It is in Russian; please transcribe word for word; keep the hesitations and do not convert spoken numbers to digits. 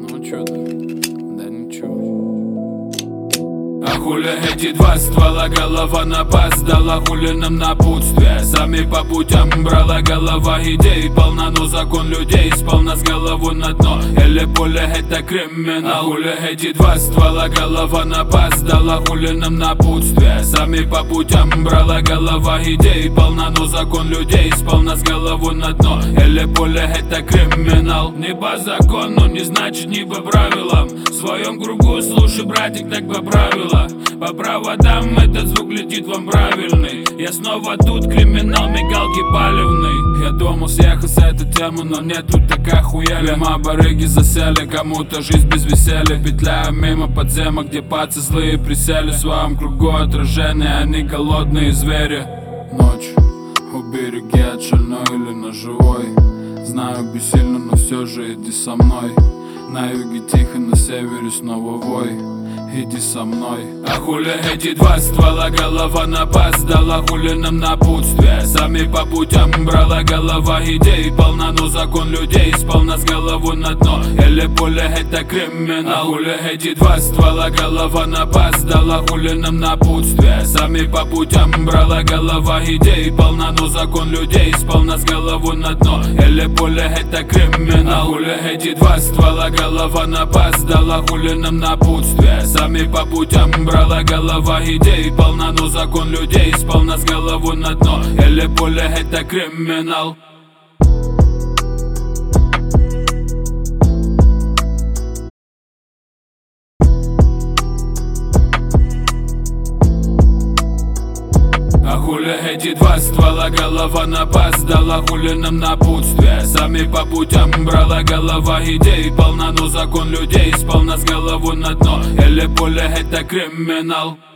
Ну чё ты? Да ничего. А хули эти два ствола, голова на бас дала хули нам напутствие. Сами по путям брала голова идей полна, но закон людей спал нас голову на дно. Или поле это криминал. А хули эти два ствола, голова на бас дала хули нам напутствие. Сами по путям брала голова идей полна, но закон людей спал нас голову на дно. Или поле это криминал. Не по закону, не значит не по правилам. В своем кругу слушай, братик, так по правилам. По проводам этот звук летит вам правильный. Я снова тут, криминал, мигалки палевный. Я думал съехать с этой темы, но нет, тут такая хуя. Лема барыги засели, кому-то жизнь без веселья. Петляю мимо подземок, где пацы злые присели. В своем кругу отражения, они голодные звери. Ночь, у береги от шальной или ножевой. Знаю, бессильно, но все же иди со мной. На юге тихо, на севере снова вой. Иди со мной. А хули эти два ствола, голова на бас дала хули нам напутствие. Сами по путям брала голова идей полна, но закон людей спал нас голову на дно. Или поле это криминал. А хули эти два ствола, голова на бас дала хули нам напутствие. Сами по путям брала голова идей полна, но закон людей спал нас голову на дно. Или поле это криминал. А хули эти два ствола, голова на бас дала хули нам напутствие. Сами по путям брала голова идей полна, но закон людей спал нас голову на дно. Или поле это криминал. А хули эти два ствола, голова на бас дала хули нам напутствие. Сами по путям брала голова идей полна, но закон людей спал нас голову на дно. Или поле это криминал.